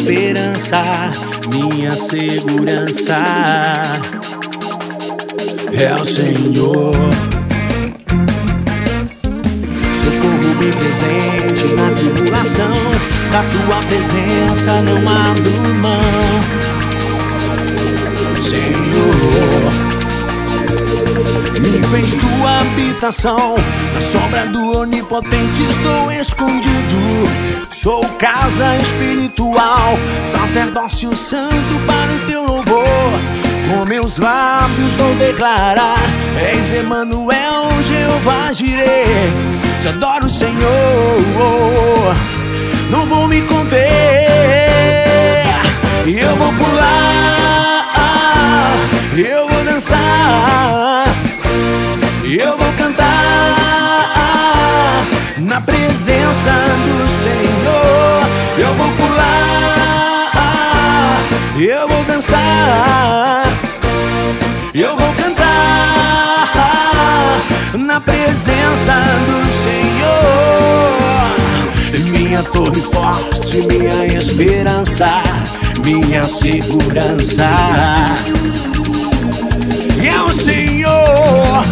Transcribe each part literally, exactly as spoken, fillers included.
esperança, minha segurança é o Senhor. Socorro bem presente na tribulação, da tua presença não abro mão, Senhor. Me fez tua habitação, na sombra do onipotente estou escondido. Sou casa espiritual, sacerdócio santo para o teu louvor. Com meus lábios vou declarar: és Emanuel, Jeová Jireh. Te adoro, Senhor, não vou me conter. Eu vou pular, eu vou dançar, eu vou cantar na presença do Senhor. Eu vou pular, eu vou dançar, eu vou cantar na presença do Senhor. Minha torre forte, minha esperança, minha segurança é o Senhor.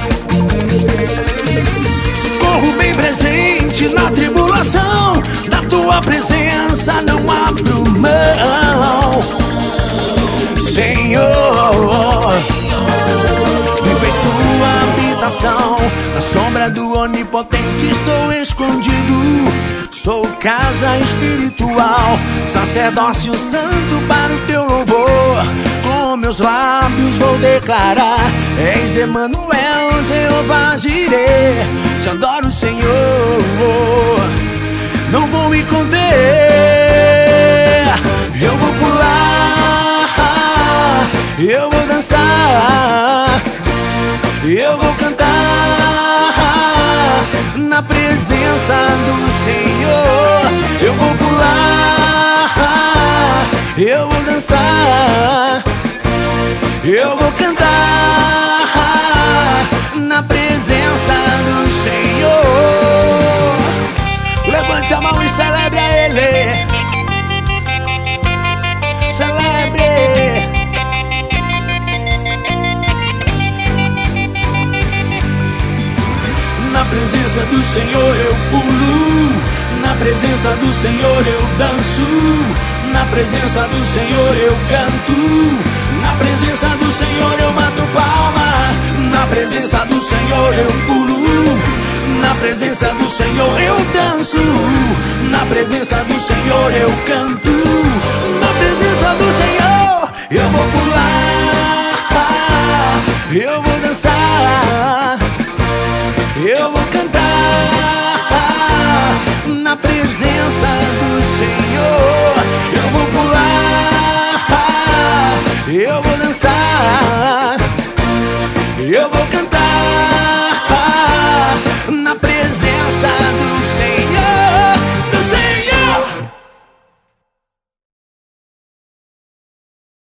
Socorro bem presente na tribulação, da tua presença não abro mão, Senhor. Me fez tua habitação, na sombra do onipotente estou escondido. Sou casa espiritual, sacerdócio santo para o teu louvor. Com meus lábios vou declarar: és Emanuel, Jeová Jireh. Te adoro, Senhor, não vou me conter. Eu vou pular, eu vou dançar, eu vou cantar na presença do Senhor. Eu vou pular, eu vou dançar, eu vou cantar na presença do Senhor. Levante a mão e celebre a Ele. Celebre. Na presença do Senhor eu pulo, na presença do Senhor eu danço, na presença do Senhor eu canto, na presença do Senhor eu mato palma, na presença do Senhor eu pulo, na presença do Senhor eu danço, na presença do Senhor eu canto,